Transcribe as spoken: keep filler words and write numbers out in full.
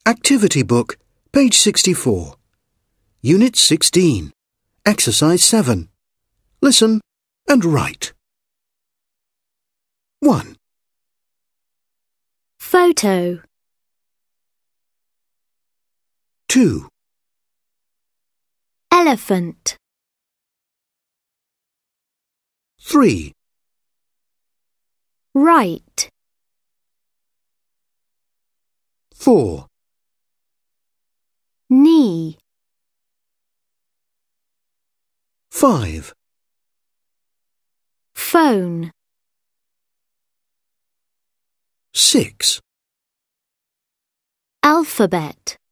Activity book, page sixty-four. Unit sixteen. Exercise seven. Listen and write. one. Photo. two. Elephant. three. Right. four. Knee. five. Phone. six. Alphabet.